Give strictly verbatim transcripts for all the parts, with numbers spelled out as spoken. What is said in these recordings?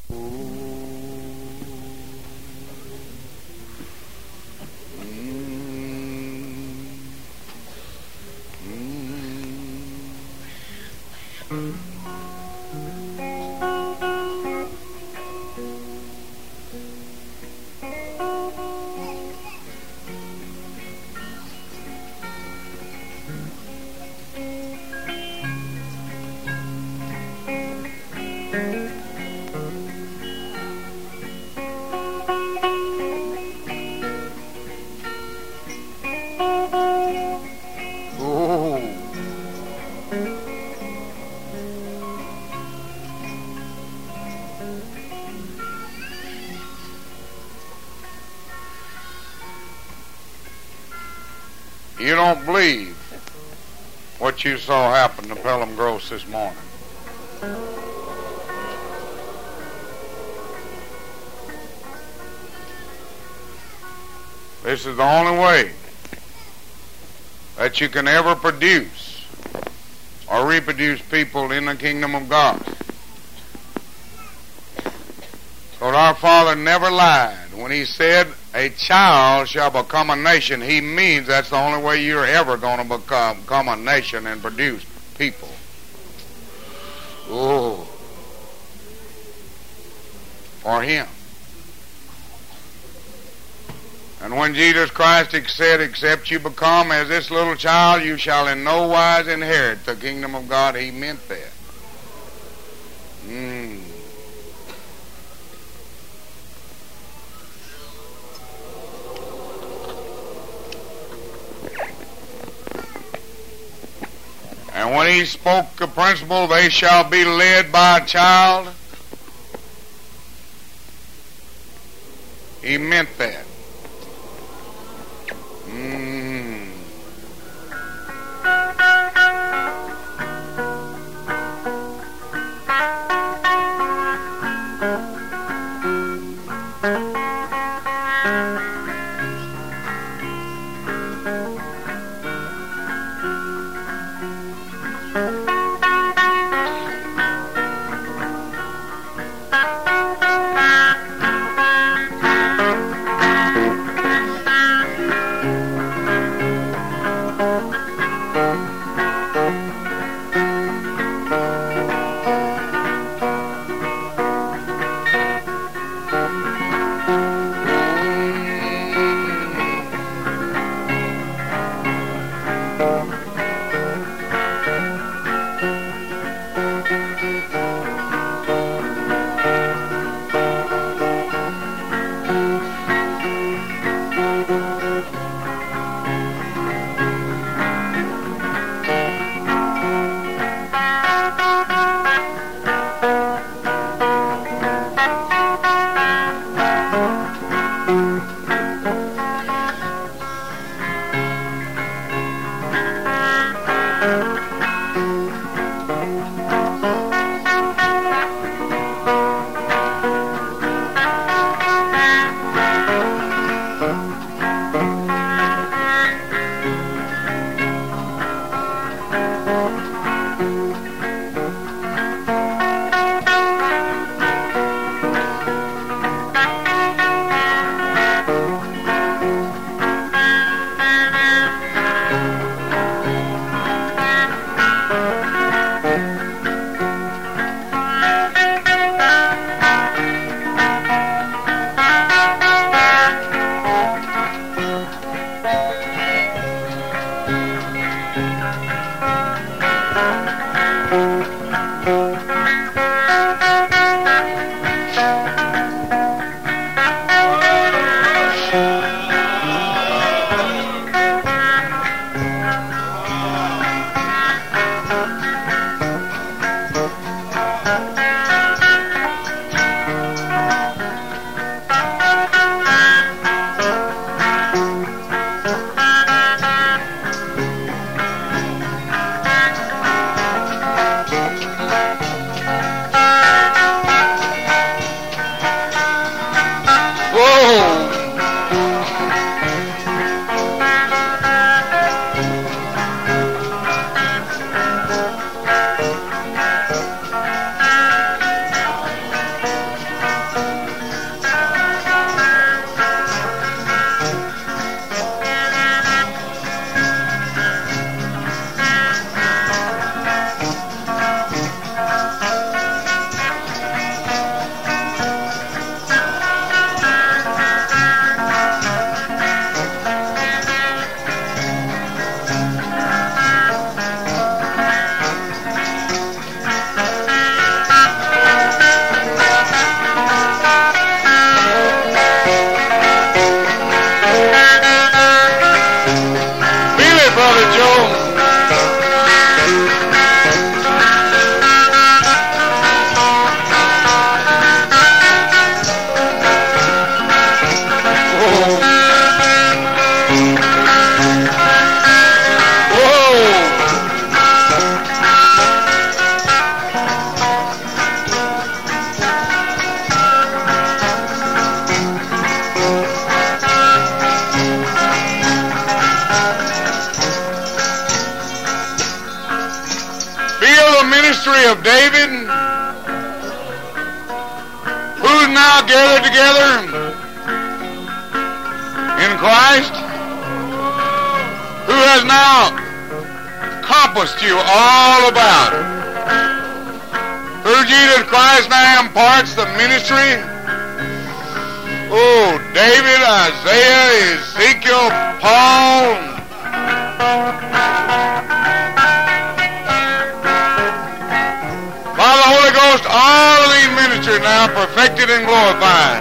You don't believe what you saw happen to Pelham Gross this morning. This is the only way that you can ever produce or reproduce people in the kingdom of God. But our Father never lied. When He said, a child shall become a nation, He means that's the only way you're ever going to become, become a nation and produce people. Oh, for Him. And when Jesus Christ said, except you become as this little child, you shall in no wise inherit the kingdom of God, He meant that. Mm. And when He spoke the principle, they shall be led by a child, He meant that. Mm. Feel the ministry of David, who's now gathered together in Christ, who has now compassed you all about. Through Jesus Christ now imparts the ministry. Oh, David, Isaiah, Ezekiel, Paul, by the Holy Ghost, all of these ministries now perfected and glorified.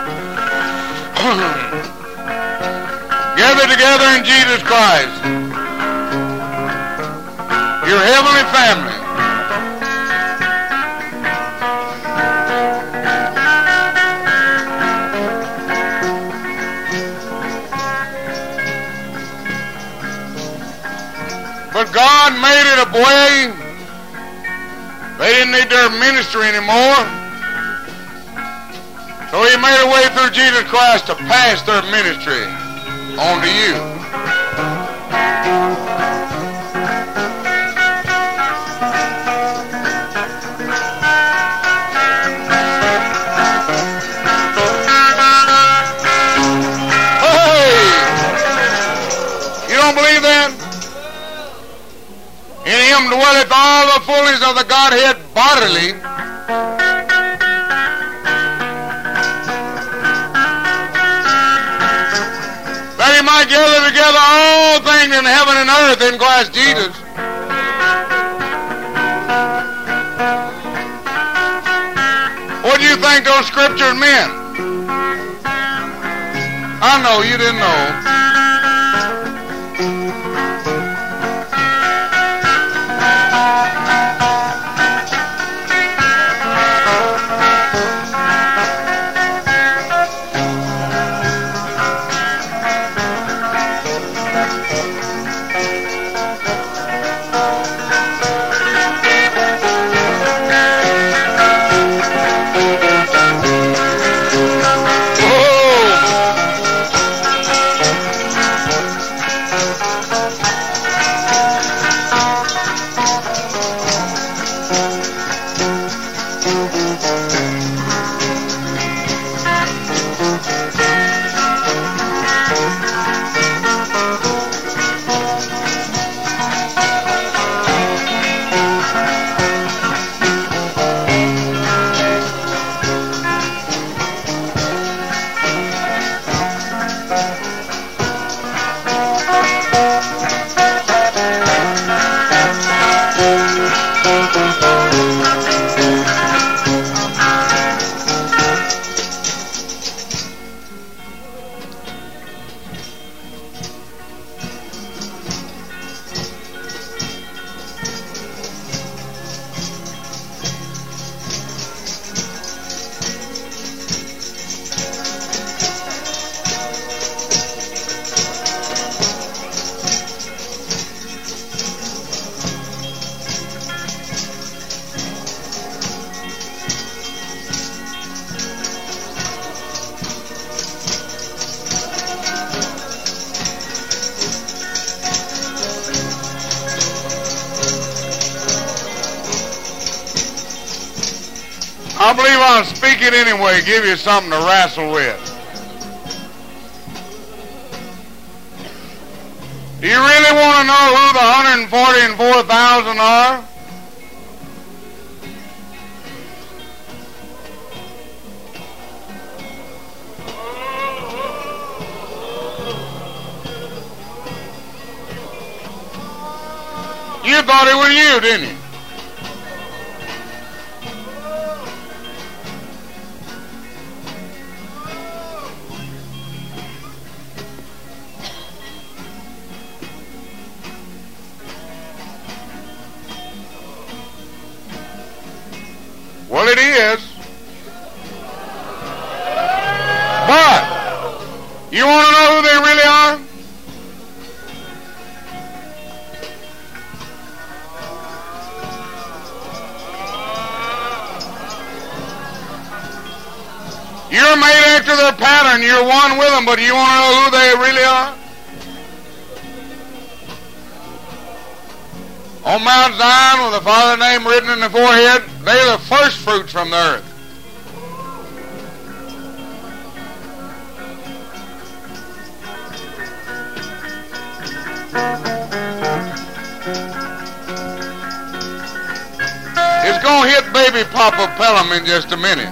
Gathered together in Jesus Christ, your heavenly family. But God made it a way. They didn't need their ministry anymore. So He made a way through Jesus Christ to pass their ministry on to you. Hey! You don't believe that? In Him dwelleth all the fullness of the Godhead bodily. That He might gather together all things in heaven and earth in Christ Jesus. What do you think those scriptures meant? I know you didn't know. I believe I'll speak it anyway, give you something to wrestle with. Do you really want to know who the one hundred forty-four thousand are? You thought it was you, didn't you? Well, it is. But you want to know who they really are? You're made after their pattern. You're one with them, but you want to know who they really are? On Mount Zion, with the Father's name written in the forehead, they are the first fruits from the earth. It's going to hit baby Papa Pelham in just a minute.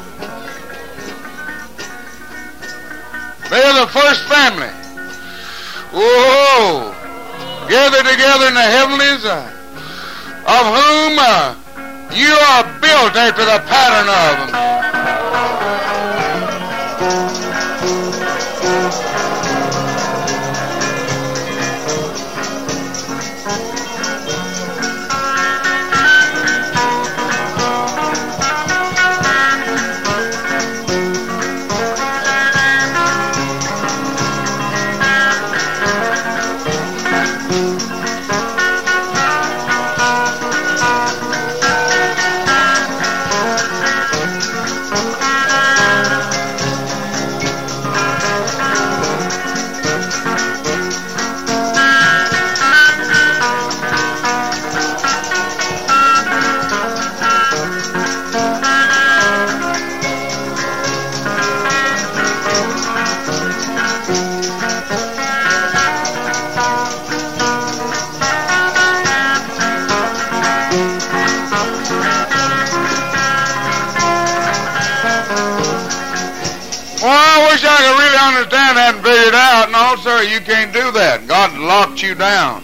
They are the first family. Whoa! Gathered together in the heavenlies, uh, of whom uh, you are built after the pattern of them. Understand that and figure it out. No, sir, you can't do that. God locked you down.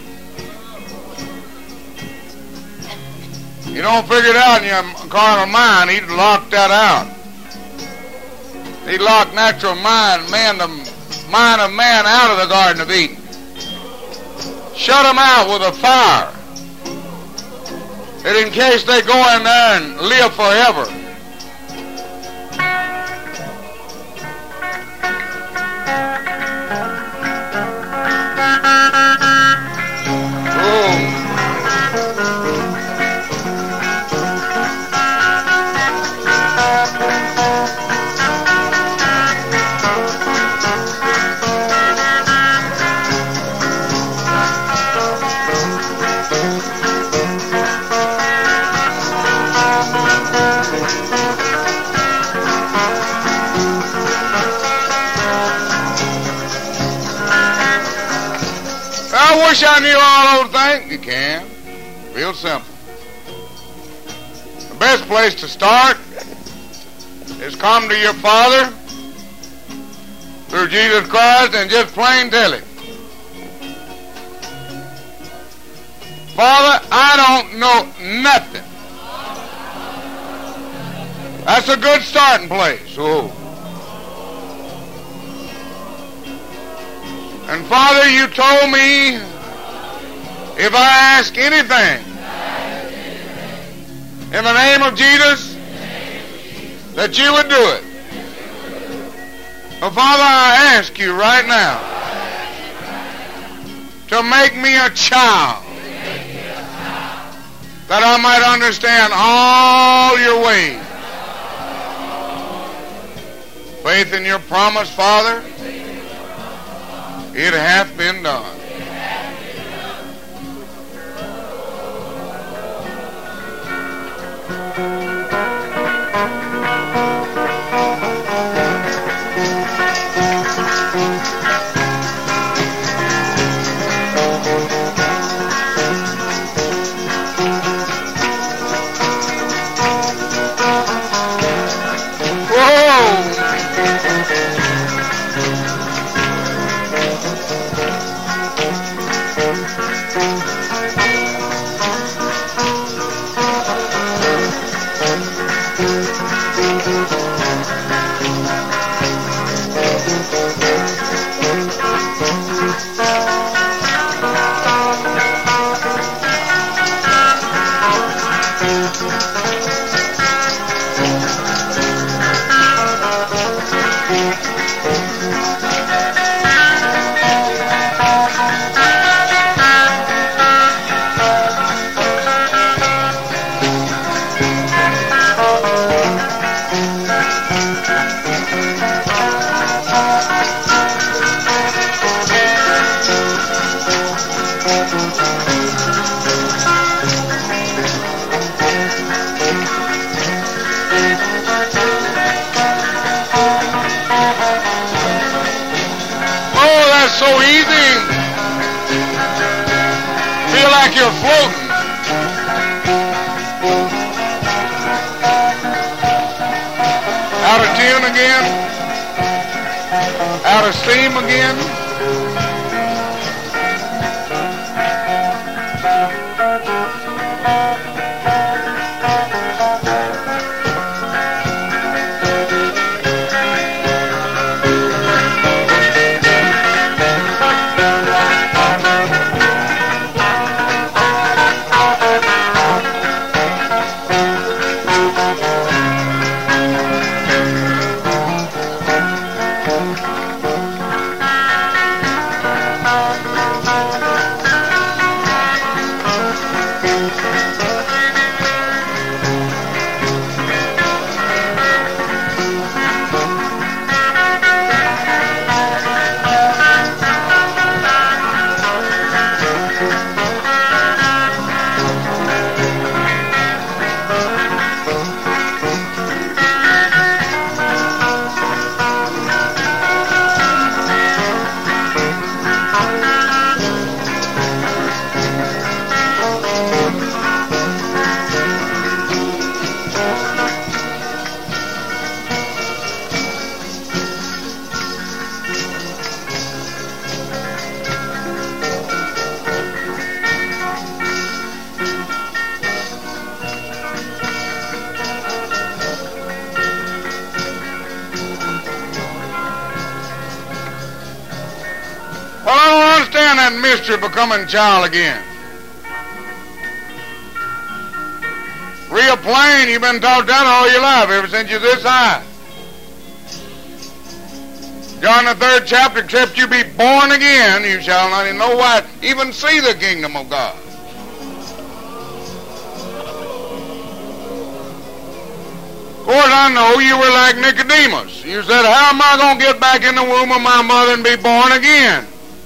You don't figure it out in your carnal mind. He locked that out. He locked natural mind, man, the mind of man out of the Garden of Eden. Shut them out with a fire. And in case they go in there and live forever. I wish I knew all those things. You can. Real simple. The best place to start is come to your Father through Jesus Christ and just plain tell Him, Father, I don't know nothing. That's a good starting place. Oh. And Father, you told me if I ask anything in the name of Jesus, that you would do it. Well, Father, I ask you right now to make me a child that I might understand all your ways. Faith in your promise, Father, it hath been done. floating. Out of tune again. Out of steam again. Mystery becoming child again. Real plain, you've been taught that all your life, ever since you're this high. John the third chapter, except you be born again, you shall not in no way even see the kingdom of God. Of course, I know you were like Nicodemus. You said, how am I going to get back in the womb of my mother and be born again?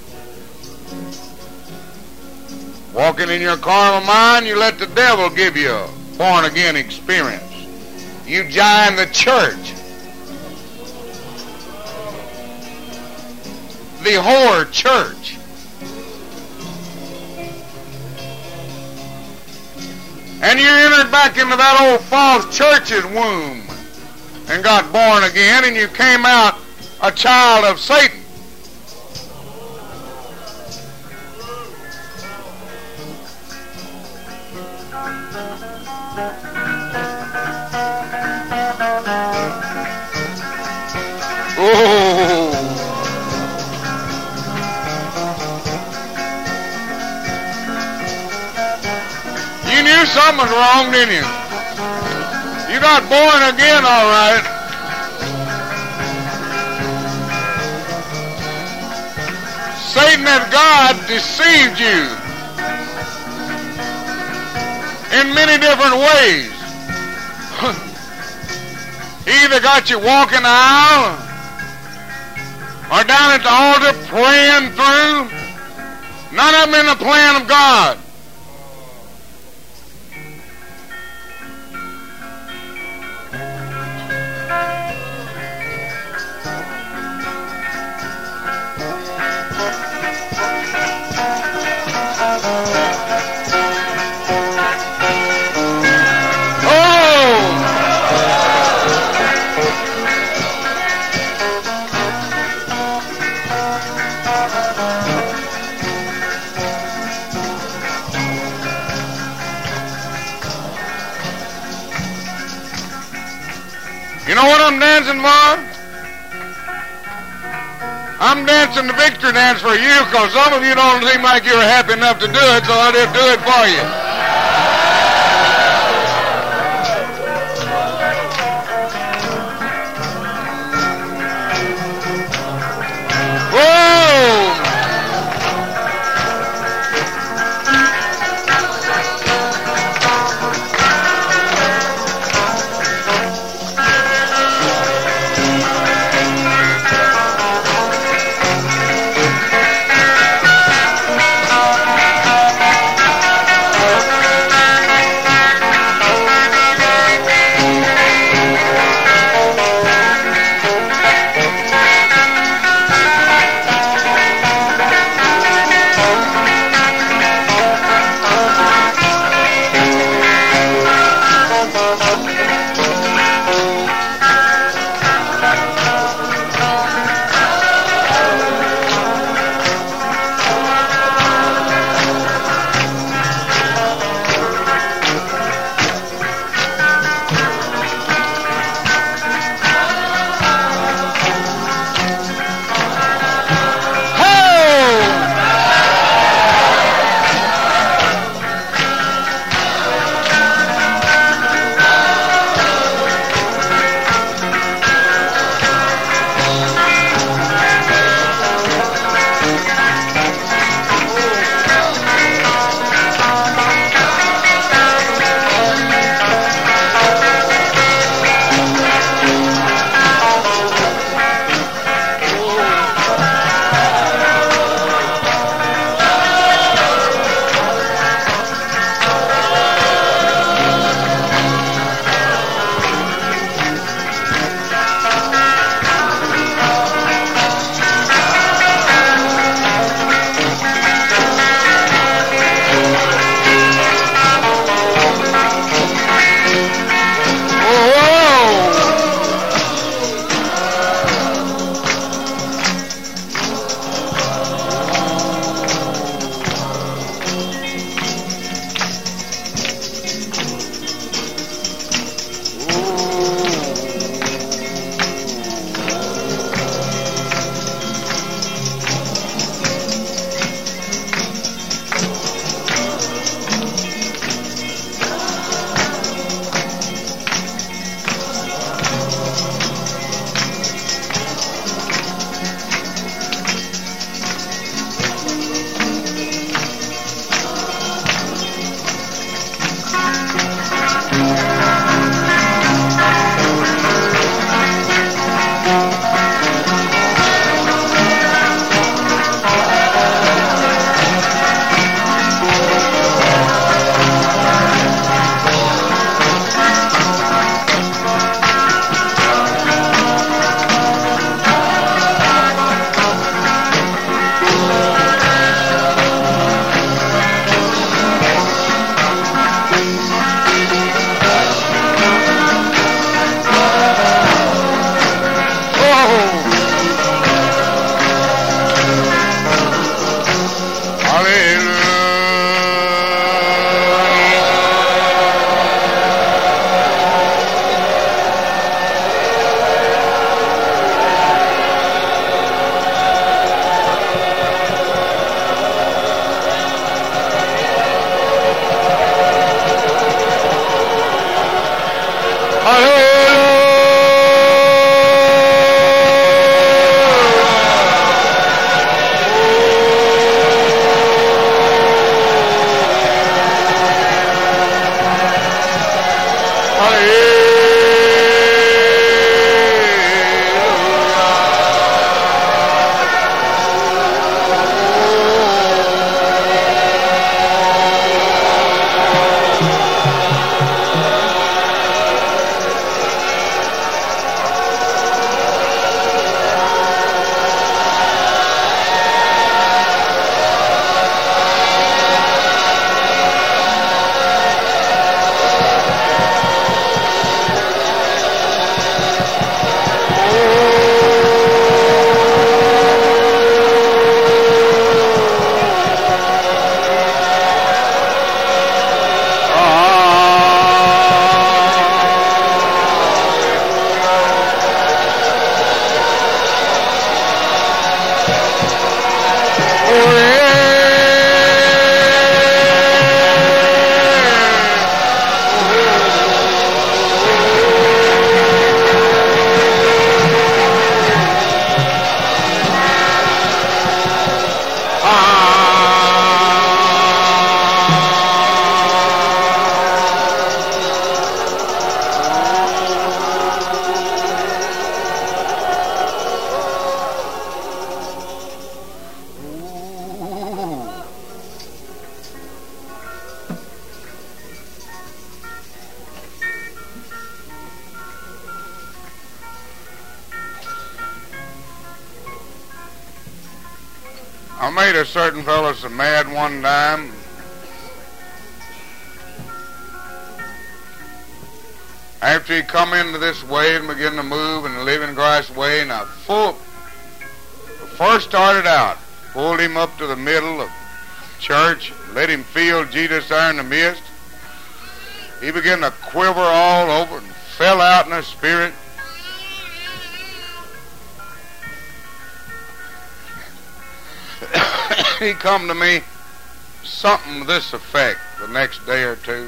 Walking in your carnal mind, you let the devil give you a born-again experience. You join the church. The whore church. And you entered back into that old false church's womb and got born again, and you came out a child of Satan. Oh. You knew something was wrong, didn't you? You got born again, all right. Satan as God deceived you in many different ways. He either got you walking the aisle or down at the altar praying through. None of them in the plan of God. You know what I'm dancing for? I'm dancing the victory dance for you, because some of you don't seem like you're happy enough to do it, so I'll just do it for you. Whoa! I made a certain fellow so mad one time. After he come into this way and began to move and live in Christ's way, and I full, first started out, pulled him up to the middle of church, let him feel Jesus there in the midst. He began to quiver all over and fell out in the spirit. He come to me, something to this effect the next day or two.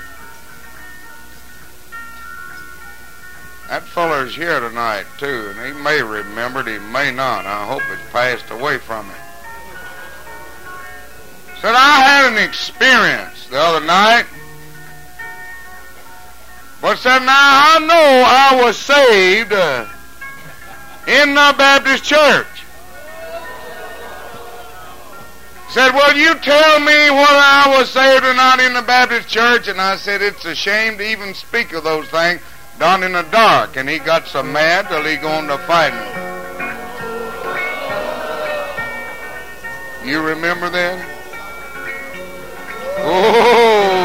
That feller's here tonight too, and he may remember it, he may not. I hope it's passed away from him. Said, I had an experience the other night, but said, now I know I was saved uh, in the Baptist church. Said, well, you tell me whether I was saved or not in the Baptist church. And I said, it's a shame to even speak of those things done in the dark. And he got so mad till he going to fight me. You remember that? Oh.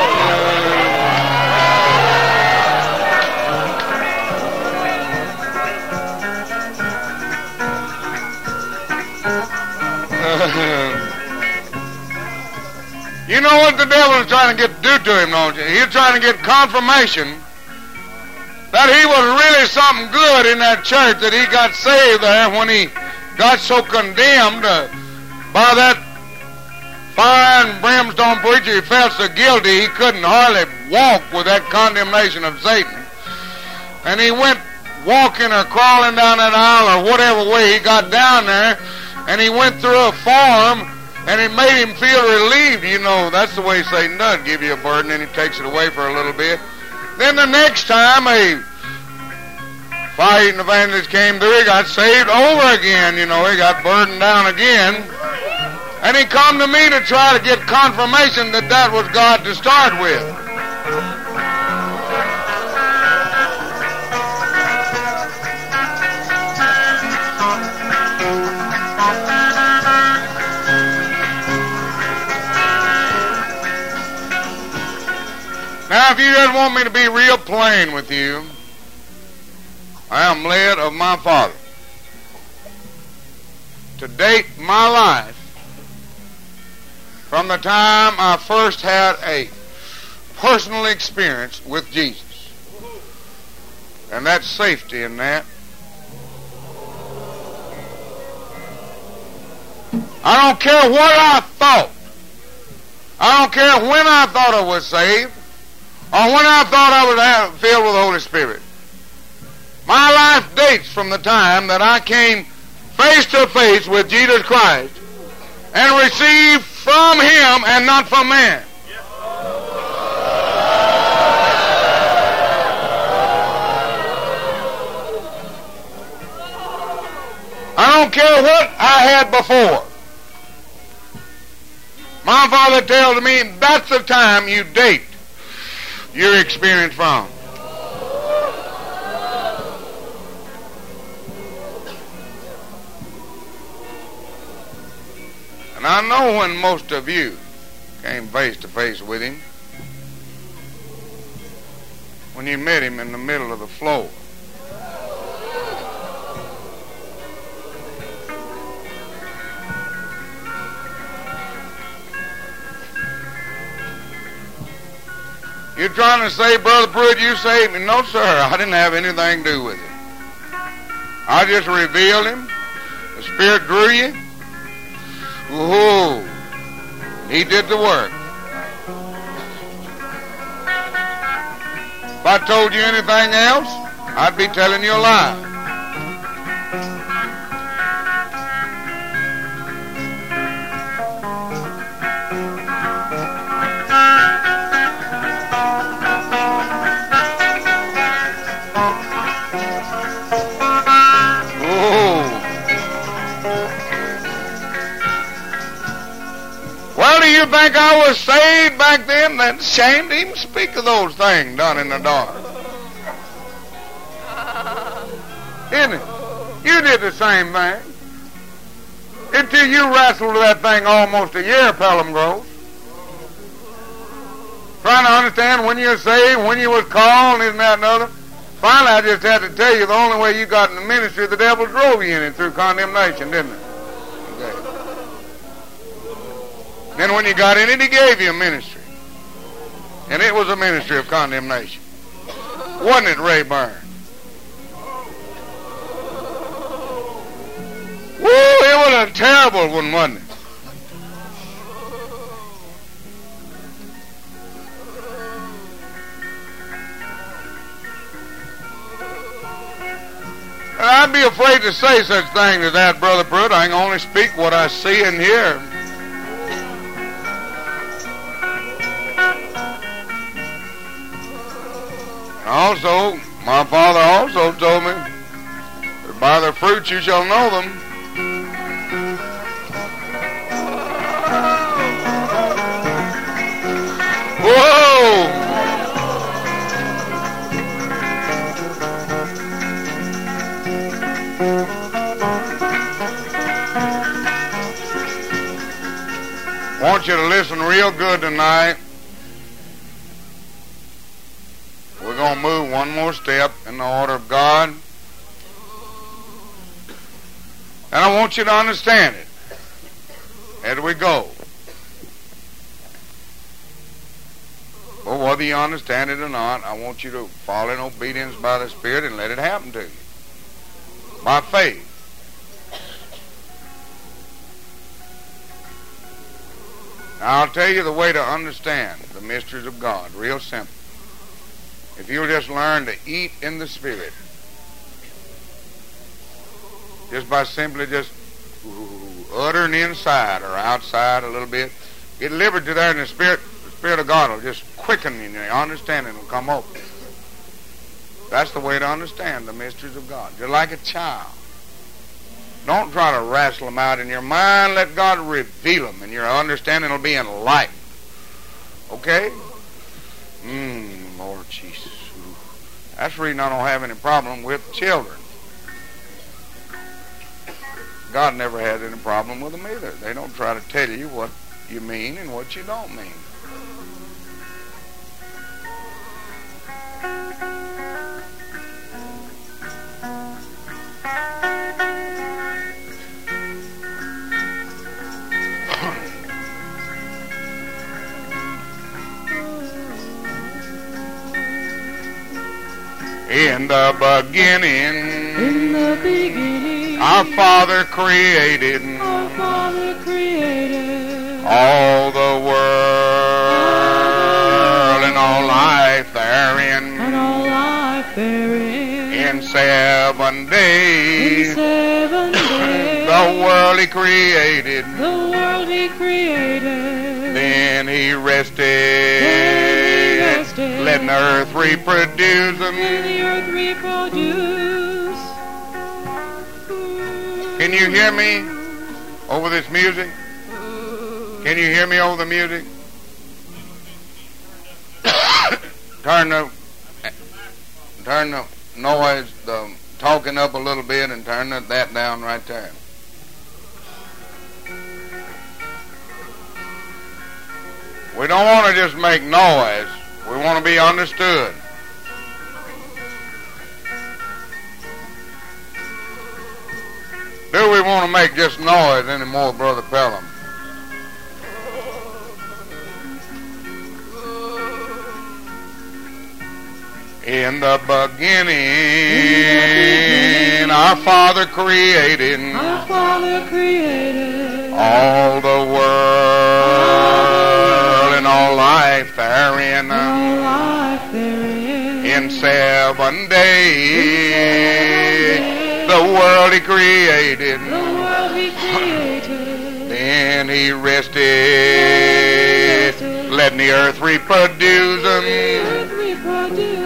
You know what the devil is trying to get do to him, don't you? He's trying to get confirmation that he was really something good in that church, that he got saved there when he got so condemned uh, by that fire and brimstone preacher. He felt so guilty he couldn't hardly walk with that condemnation of Satan. And he went walking or crawling down that aisle or whatever way he got down there, and he went through a farm. And it made him feel relieved. You know, that's the way Satan does, give you a burden and he takes it away for a little bit. Then the next time a fire-eating evangelist came through, he got saved over again. You know, he got burdened down again. And he come to me to try to get confirmation that that was God to start with. Now, if you just want me to be real plain with you, I am led of my Father to date my life from the time I first had a personal experience with Jesus. And that's safety in that. I don't care what I thought. I don't care when I thought I was saved, or when I thought I was filled with the Holy Spirit. My life dates from the time that I came face to face with Jesus Christ and received from Him and not from man. I don't care what I had before. My Father tells me that's the time you date your experience from. And I know when most of you came face to face with Him, when you met Him in the middle of the floor. You're trying to say, Brother Pruitt, you saved me. No, sir, I didn't have anything to do with it. I just revealed Him. The Spirit drew you. Whoa. He did the work. If I told you anything else, I'd be telling you a lie. Do you think I was saved back then? That's shame to even speak of those things done in the dark. Isn't it? You did the same thing. Until you wrestled with that thing almost a year, Pelham Grove. Trying to understand when you were saved, when you was called, and this and that and other. Finally, I just had to tell you the only way you got in the ministry, the devil drove you in it through condemnation, didn't it? Okay. Then when you got in it, he gave you a ministry. And it was a ministry of condemnation. Wasn't it, Ray Byrne? Woo, it was a terrible one, wasn't it? And I'd be afraid to say such things as that, Brother Pruitt. I can only speak what I see and hear. Also, my father also told me that by their fruits you shall know them. Whoa! I want you to listen real good tonight. We're going to move one more step in the order of God. And I want you to understand it as we go. But whether you understand it or not, I want you to fall in obedience by the Spirit and let it happen to you. By faith. Now, I'll tell you the way to understand the mysteries of God. Real simple. If you'll just learn to eat in the Spirit, just by simply just uttering inside or outside a little bit, get liberty there in the Spirit. The Spirit of God will just quicken you, and your understanding will come open. That's the way to understand the mysteries of God. Just like a child. Don't try to wrestle them out in your mind. Let God reveal them, and your understanding will be enlightened. Okay? Mmm, Lord Jesus. Ooh. That's the reason I don't have any problem with children. God never has any problem with them either. They don't try to tell you what you mean and what you don't mean. In the beginning, in the beginning, our Father created, our Father created all the world and all life therein. and all life therein. In seven days, In seven days, the world He created. the world He created. Then He rested, Then He rested, letting the earth reproduce them. Let the earth reproduce. Can you hear me over this music? Can you hear me over the music? turn the turn the noise, the talking up a little bit, and turn that, that down right there. We don't want to just make noise. We want to be understood. Do we want to make just noise anymore, Brother Pelham? In the beginning, our Father created, Our Father created all the world and all life therein. all life therein. In seven days, the world He created. The world He created. Then He rested, letting the earth reproduce them. Earth reproduce.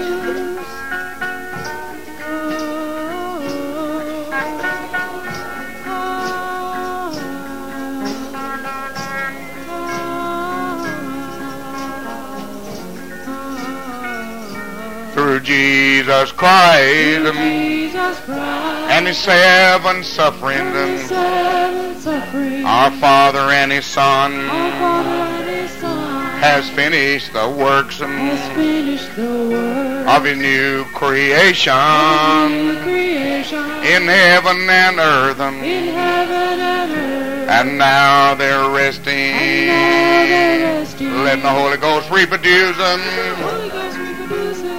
Through Jesus Christ, Jesus Christ, and His seven sufferings, seven sufferings, our Father and His Son, our Father and His Son, has finished the works has finished the work of his new creation new creation in heaven and earth. in heaven and earth. And now they're resting, And now they're resting. letting the Holy Ghost reproduce them. Holy Ghost reproduces.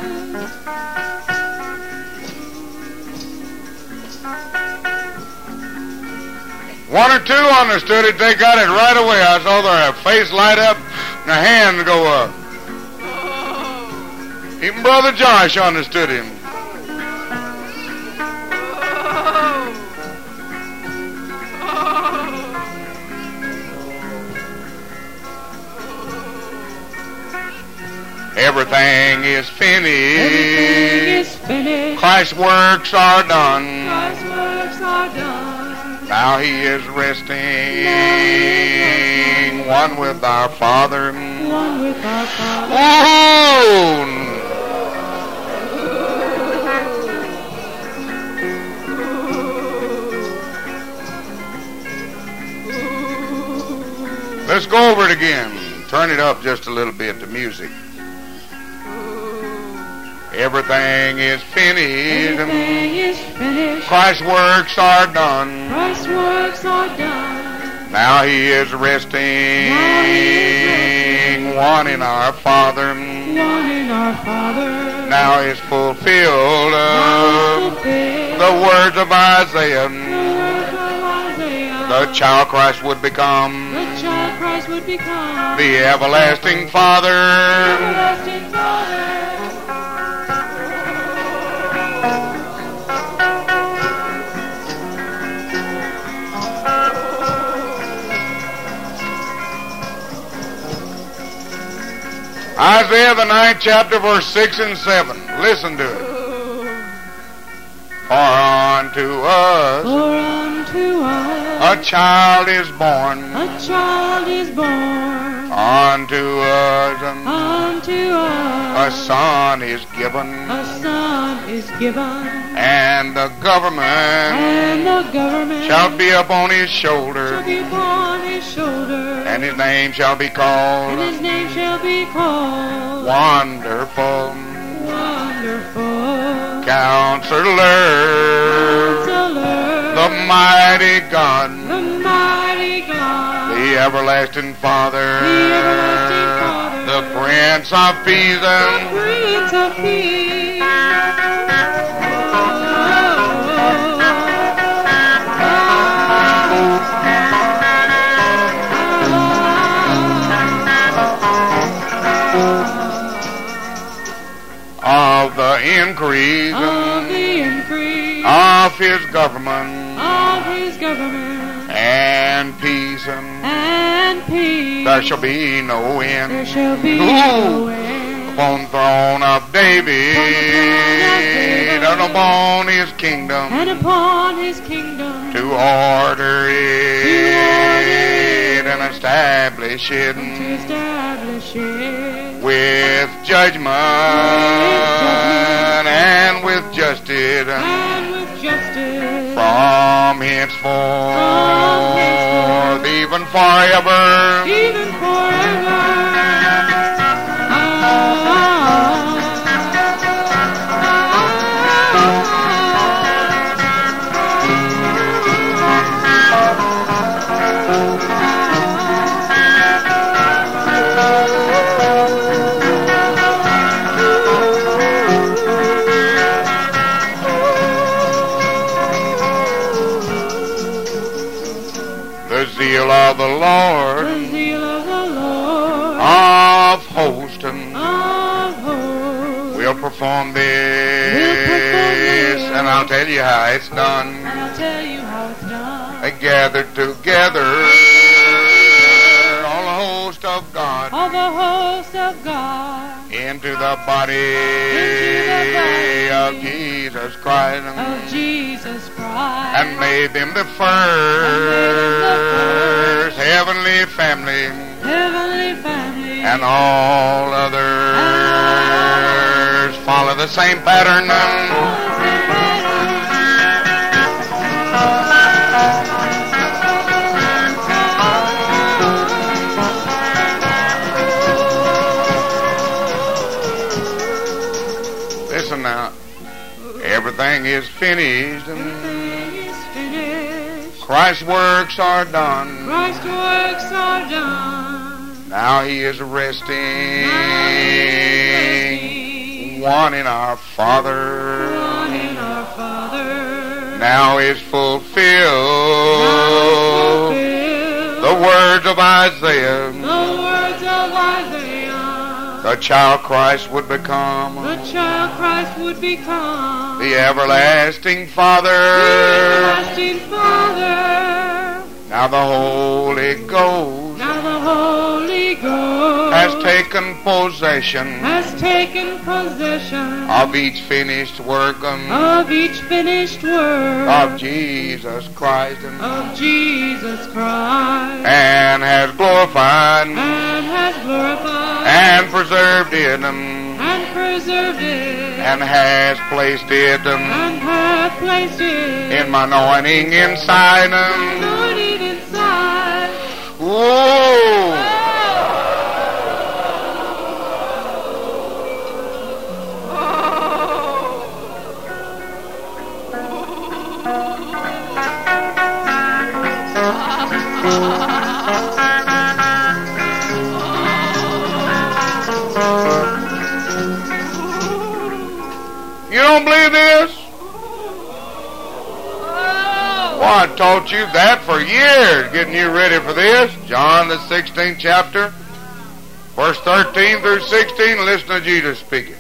One or two understood it. They got it right away. I saw their face light up and their hand go up. Even Brother Josh understood him. Everything is finished. Everything is finished. Christ's works are done. Christ's works are done. Now he is resting, one with our Father. One with our Father. Oh! Let's go over it again. Turn it up just a little bit, the music. Everything is finished. Everything is finished. Christ's works are done. Christ's works are done. Now he is resting, Now he is resting. one in our Father. One in our Father. Now is fulfilled Now uh, fulfilled. the words of Isaiah. The words of Isaiah. The child Christ would become The child Christ would become the everlasting Father. everlasting Father. Isaiah the ninth chapter, verse six and seven. Listen to it. For unto us For unto us a child is born, a child is born. unto us Unto a us son is given, a son is given. and the government And the government shall be upon his shall shoulder, be upon his shoulder. and his name shall be And called his name shall be called Wonderful, Wonderful Counselor, Counselor, the Mighty God, the Mighty God, the Everlasting Father, the Everlasting Father, the Prince of Peace. the Prince of Peace. Of the increase Of the increase of his government of his government and peace, and peace, there shall be no end. there shall be Ooh. no end. Upon the throne of David, David, and upon his kingdom, And upon his kingdom to order it order and establish it to establish it with judgment and with justice and with justice from henceforth, From henceforth, even forever. even forever. The zeal of the Lord The zeal of the Lord of hosts of hosts will perform this, Will perform this. and I'll tell you how it's done. And I'll tell you how it's done. They gathered together all the host of God All the hosts of God into the body Into the body of Jesus Christ, of Jesus Christ and made them the And first heavenly family, heavenly family, and all others follow the same pattern. Listen now. Everything is finished. Everything is finished. Christ's works are done. Christ's works are done. Now he is resting. Now he is resting. One in our Father. One in our Father. Now is fulfilled. Now is fulfilled. The words of Isaiah. The words of Isaiah. The child Christ would become. The child Christ would become. The everlasting Father. The everlasting Father. Now the Holy Ghost Now the Holy Ghost has taken possession has taken possession of each finished work um, of each finished work of Jesus Christ um, of Jesus Christ and has glorified and has glorified and preserved it um, and preserved it and has placed it um, and hath placed it in my anointing inside um. anointed inside. Whoa! You don't believe this? Well, I taught you that for years, getting you ready for this. John the sixteenth chapter, verse thirteen through sixteen. Listen to Jesus speaking.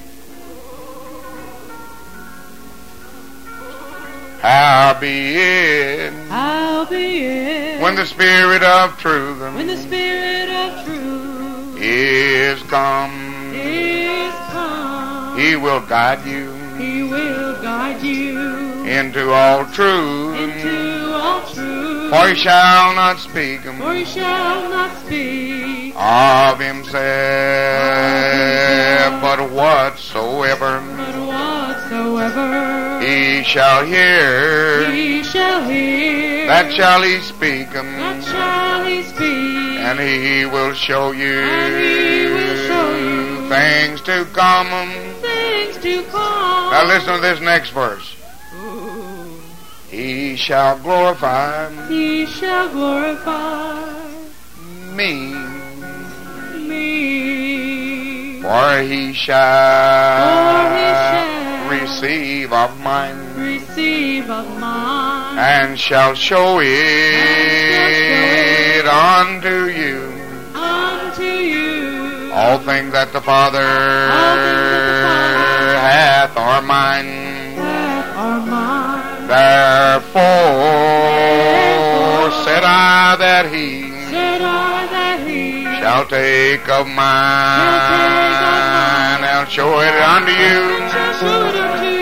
Howbeit, Howbeit, when the Spirit of truth when the Spirit of truth is come, is come, He will guide you He will guide you into all truth. into all truth. For He shall not speak For He shall not speak of Himself, but whatsoever but whatsoever He shall hear, He shall hear, that shall He speak, that shall He speak, and He will show you and He will show you things to come. things to come. Now listen to this next verse. Ooh. He shall glorify He shall glorify me, me, for He shall, For He shall receive of mine, receive of mine, and shall show it And unto you. unto you. All things that the Father All things that the Father hath are mine. That are mine. Therefore said I that He Said I that He shall take of mine and show it unto you. shall show it unto you.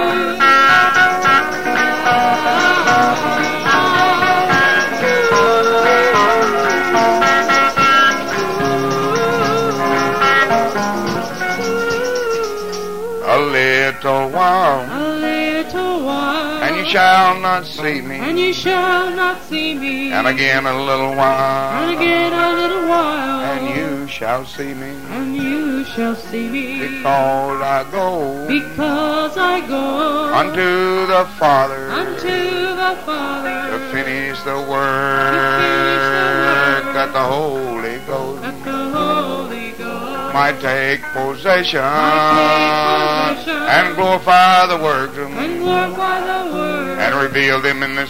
A little while, A little while, and you shall not see me. and you shall not see me. And again a little while, And again a little while, and you shall see me. and you shall see me. Because I go Because I go unto the Father unto the Father to finish the to work finish the work that the Holy Ghost that the Holy Ghost might take possession Might take possession and glorify the works and glorify the Word and reveal them in the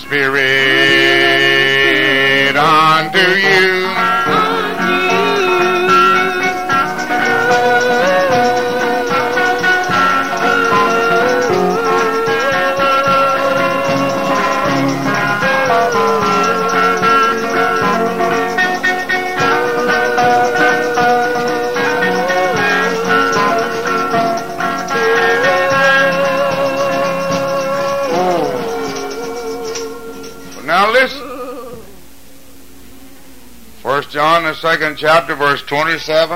Spirit unto you. unto you. Now listen. First John, the second chapter, verse twenty-seven.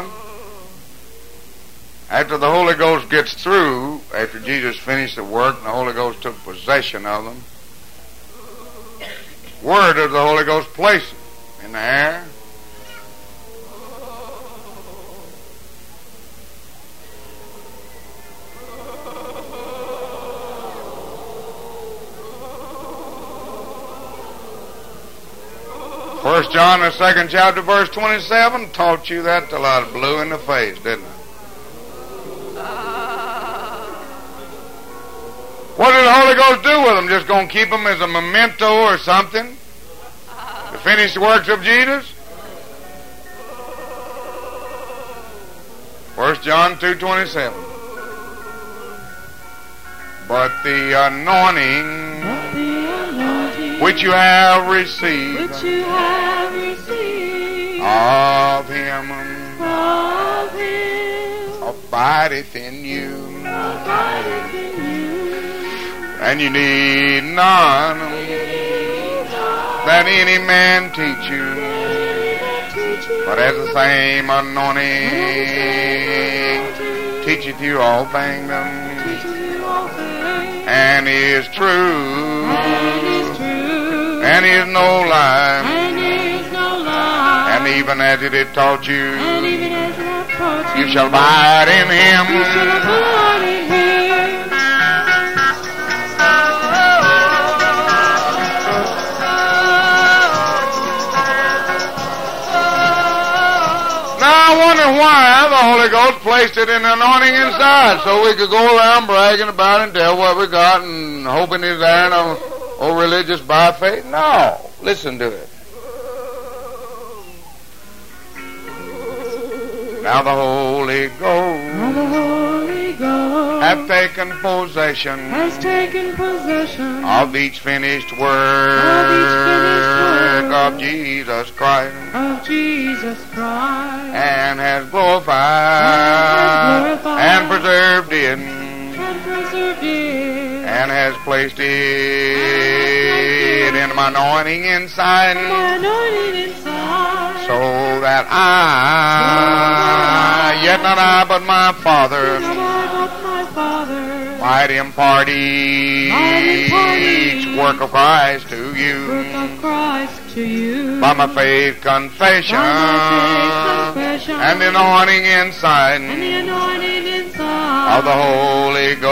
After the Holy Ghost gets through, after Jesus finished the work and the Holy Ghost took possession of them, where does the Holy Ghost place them? In the air? First John, the second chapter, verse twenty-seven, taught you that till I was blue in the face, didn't it? What did the Holy Ghost do with them? Just going to keep them as a memento or something? The finished works of Jesus? First John two twenty-seven. But the anointing, But the anointing which you have received which you have received of Him of Him abideth in you, abideth in you, and you need none that any man teach you, but as the same anointing teacheth you all things, and is true, and is true, and is no lie, and is no lie, and even as it had taught you, and even as it hath taught you shall abide in you shall Him. abide in Him. Now I wonder why the Holy Ghost placed it in the anointing inside, so we could go around bragging about it and tell what we got and hoping He's there and oh, oh religious by faith. No, listen to it. Now the Holy Now Ghost the Holy Ghost hath taken possession has taken possession of each finished work work of Jesus Christ, of Jesus Christ, and has glorified And has glorified and preserved it, and preserved it, and has placed it in my anointing inside, my anointing inside, so that I, yet not I, but my Father, Not I, but my Father, might impart Might impart each each work of Christ to work you of Christ to you, by my faith confession, By my faith confession, and the anointing inside and the anointing inside of the Holy Ghost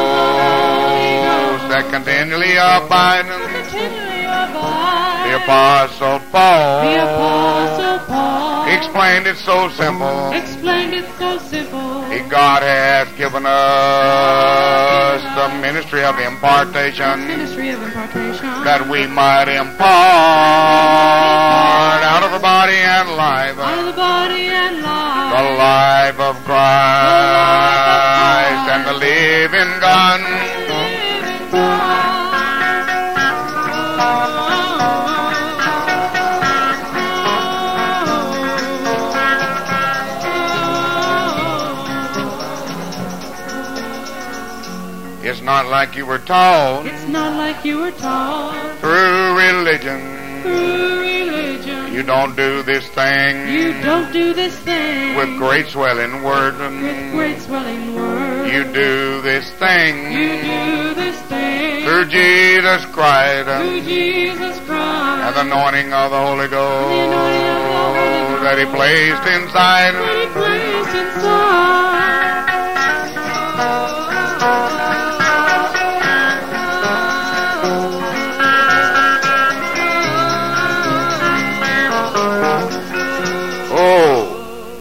that continually abides. continually abide. The Apostle Paul The Apostle Paul explained it so simple. explained it so simple. God has given us the ministry of impartation, Ministry of impartation, that we might impart out of the body and life out of the body and life, the life of Christ and the living God. living God. It's not like you were taught It's not like you were taught through religion. through religion. You don't do this thing You don't do this thing with great swelling words. with great swelling words. You do this thing You do this thing through Jesus Christ through Jesus Christ, and the anointing of the Holy Ghost the anointing of the Holy Ghost that He placed inside. that He placed inside. Oh,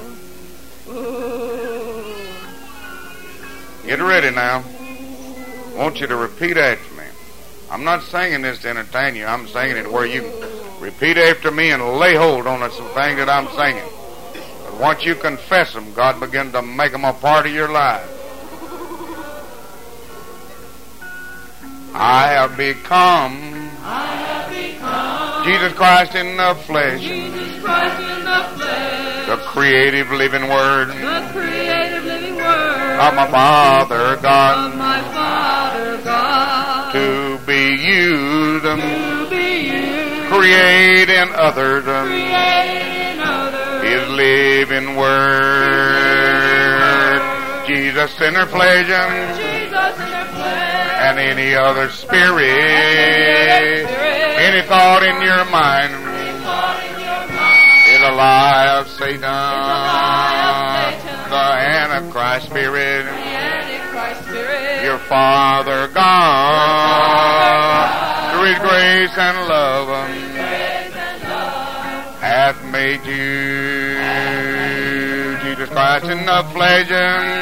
get ready now. I want you to repeat after me. I'm not singing this to entertain you. I'm singing it where you can repeat after me and lay hold on some things that I'm singing. But once you confess them, God begins to make them a part of your life. I have become I have become Jesus Christ in the flesh, Jesus Christ in the flesh, the creative living Word the creative living Word of my Father of God, my Father God, to be used, to be used, create in others created in others, His living Word. Jesus in their flesh Jesus in their flesh, and any other spirit, spirit, any thought in your mind any thought in your mind, is a lie of Satan, lie of Satan, the Antichrist spirit. the Antichrist spirit, Your Father God, through His grace and love, grace and love, made you. Jesus Christ in the flesh.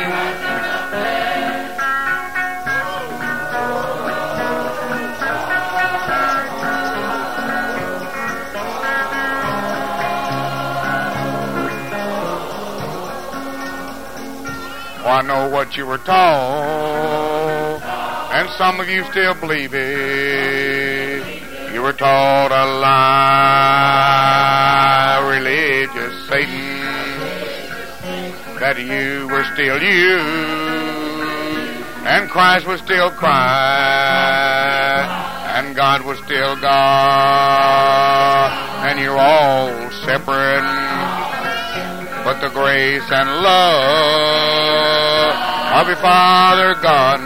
Oh, I know what you were taught, and some of you still believe it. You were taught a lie, religious Satan, that you were still you, and Christ was still Christ, and God was still God, and you're all separate. But the grace and love of your Father God,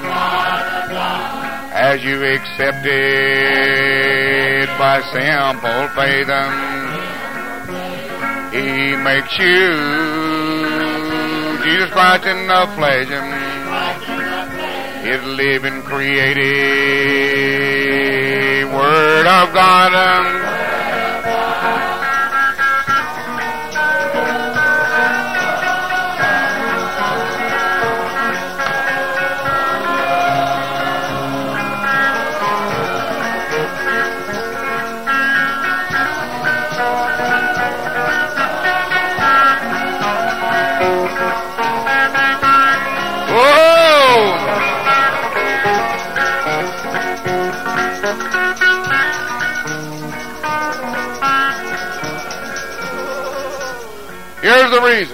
as you accepted by simple faith, He makes you Jesus Christ in the flesh, His living created Word of God. Here's the reason.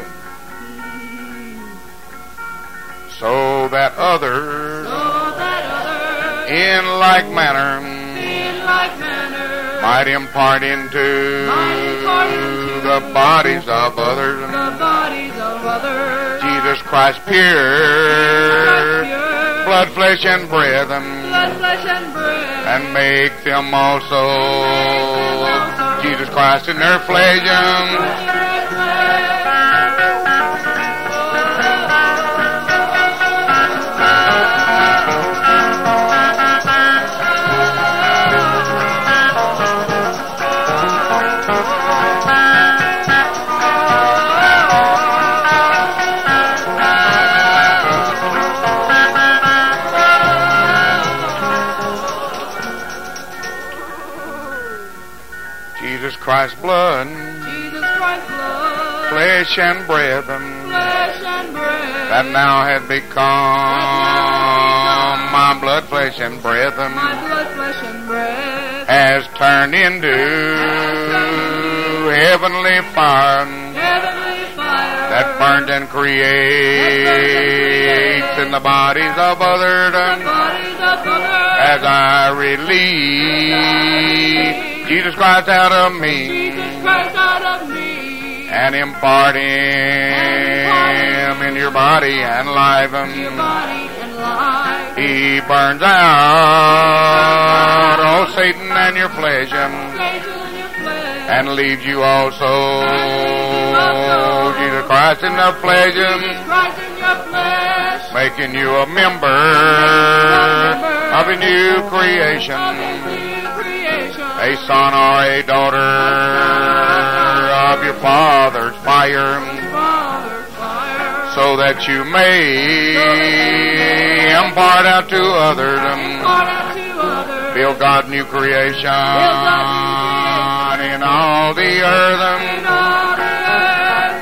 So that others, So that others in like manner, in like manner might impart into might impart into the bodies of others the bodies of others. Jesus Christ pure, Pure, blood, flesh, and breath, blood, flesh, and bread, and make them also also Jesus Christ in their flesh. Jesus Christ's blood, Jesus Christ's blood, flesh and breath, flesh and bread, that now had become my blood, flesh, and breath, my blood, flesh, and bread, has turned into heavenly fire heavenly fire, that burns and creates in the bodies of others, the bodies of others, as I release Jesus Christ out of me, Jesus Christ out of me, and impart Him in your body and life. your body and life. He burns out all Satan and your flesh, Satan in your flesh, and leaves you also Jesus Christ in the flesh, Jesus Christ in your flesh, making you a member of a new creation, of His new creation, a son or a daughter of your Father's fire, Father's fire, so that you may impart out to others, impart out to others, build God's new creation God's new in all the earth. in all the earth.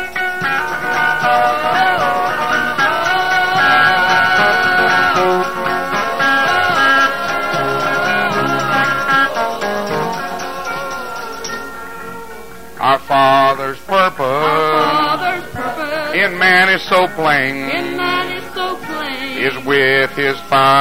Our Father's purpose, Father's purpose in man is so plain, in man is so plain, is with His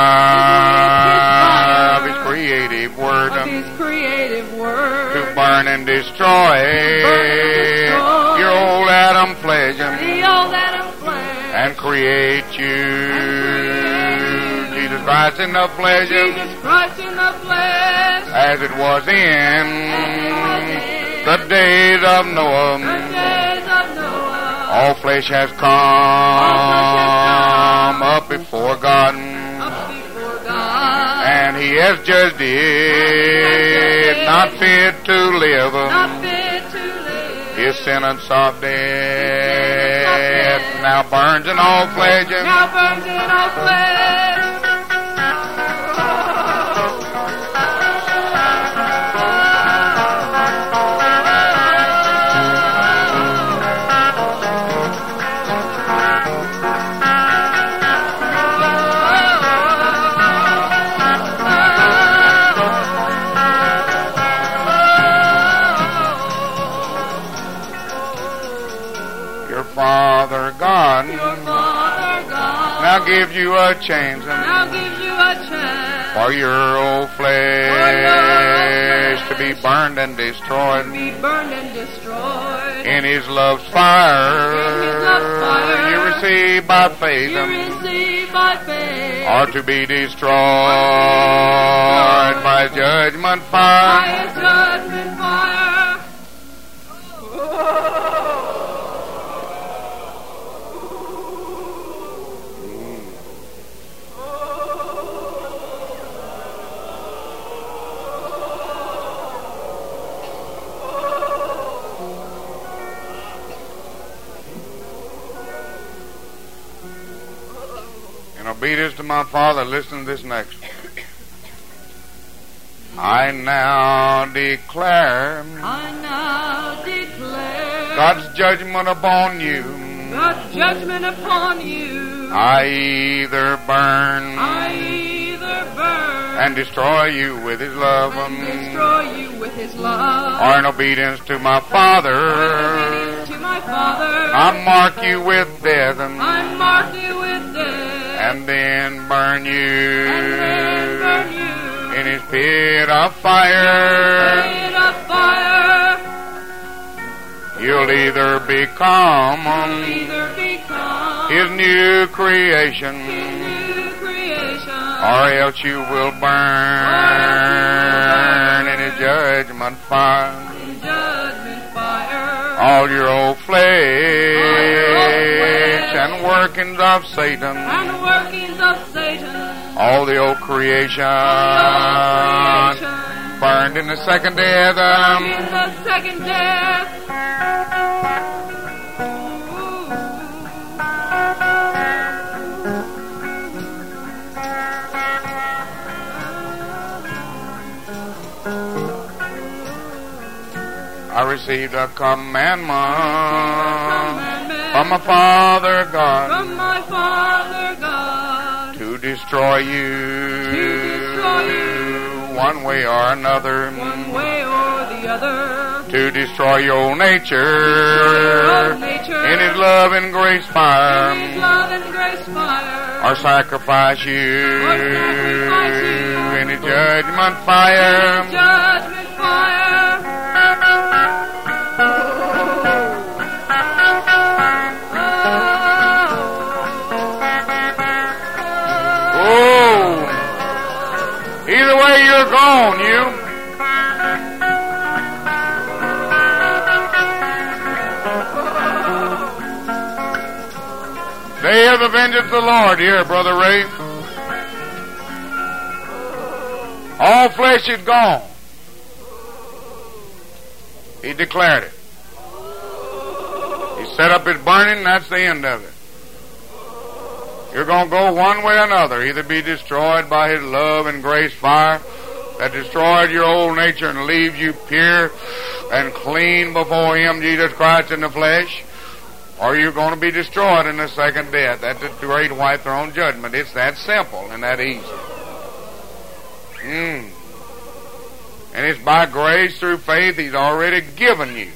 fire of His creative word, of His creative word, to burn and destroy destroy your old Adam flesh, the old Adam flesh, and create you Jesus Christ in the flesh, Jesus Christ in the flesh, as it was in as it was in the days of the Noah. days of Noah. All flesh has come up before God, Up before God, and He has judged it, not fit to live, not fit to live, sentence of death now burns in all flesh. Now burns in all flesh. Father God, Your Father God now gives you a chance now gives you a chance for your old flesh to be burned and destroyed to be burned and destroyed. in His love's fire. In His love's fire. You receive by faith, You receive by faith, or to be destroyed by judgment by fire. His judgment fire. In obedience to my Father, listen to this next one. I now declare I now declare God's judgment upon you. God's judgment upon you. I either burn I either burn and destroy you with His love, and destroy you with His love, or in obedience to my Father, obedience to my Father, I mark you with death, I mark you with death, and then burn you and then burn you in His pit of fire. pit of fire. You'll either become Either become His new creation, His new creation, or else you will burn in His judgment fire. in judgment fire. All your old flesh flesh and workings of Satan, And workings of Satan, all the old creation all creation, burned in the second death. um, in the second death. I received a commandment Commandment from my Father God from my Father God to destroy you, to destroy you one way or another, one way or the other, to destroy your nature your nature in His love and grace fire, in His love and grace fire, or sacrifice you or sacrifice you in His judgment fire. in judgment fire. Oh, either way you're gone, you. Day of the vengeance of the Lord here, Brother Ray. All flesh is gone. He declared it. He set up His burning, and that's the end of it. You're going to go one way or another, either be destroyed by His love and grace fire that destroyed your old nature and leaves you pure and clean before Him, Jesus Christ, in the flesh, or you're going to be destroyed in the second death. That's the great white throne judgment. It's that simple and that easy. Mm. And it's by grace through faith He's already given you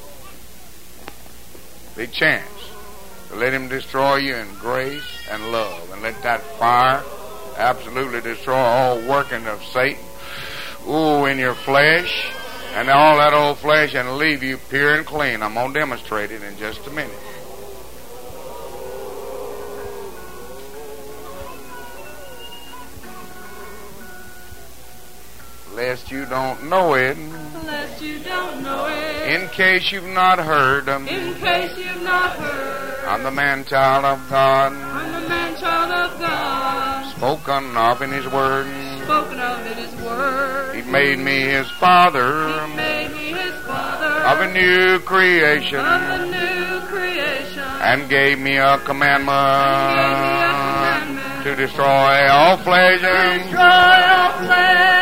the chance to let Him destroy you in grace and love, and let that fire absolutely destroy all working of Satan, ooh, in your flesh, and all that old flesh, and leave you pure and clean. I'm going to demonstrate it in just a minute. Lest you don't know it, Lest you don't know it, in case you've not heard, um, in case you've not heard, I'm the man-child of God, I'm the man-child of God, spoken of in His Word. spoken of in His Word. He made me His Father, He made me His Father, of a new creation, of a new creation, and gave me a commandment, and gave me a commandment to destroy all flesh, to destroy all flesh.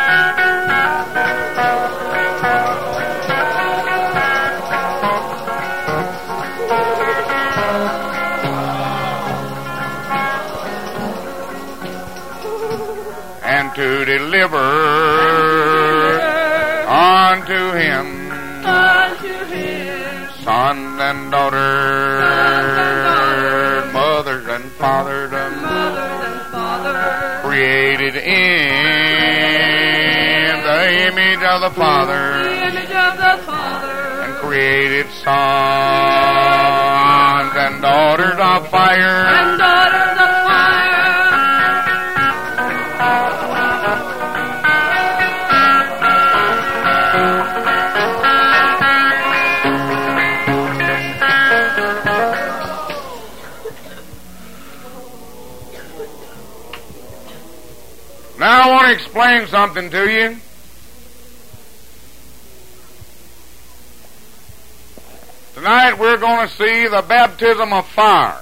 and to deliver unto him Unto him sons and daughters, Sons and daughters, mothers and fathers, mothers and fathers, created in the image of the the Father, image of the Father, and created sons and daughters of fire, and daughters of fire. Now I want to explain something to you. Tonight we're going to see the baptism of fire.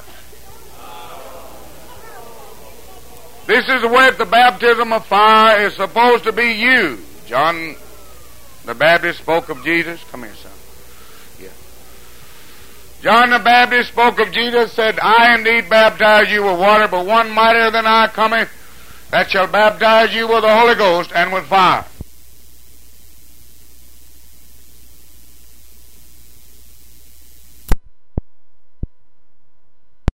This is what the baptism of fire is supposed to be used. John the Baptist spoke of Jesus. Come here, son. Yeah. John the Baptist spoke of Jesus, said, I indeed baptize you with water, but one mightier than I cometh, that shall baptize you with the Holy Ghost and with fire.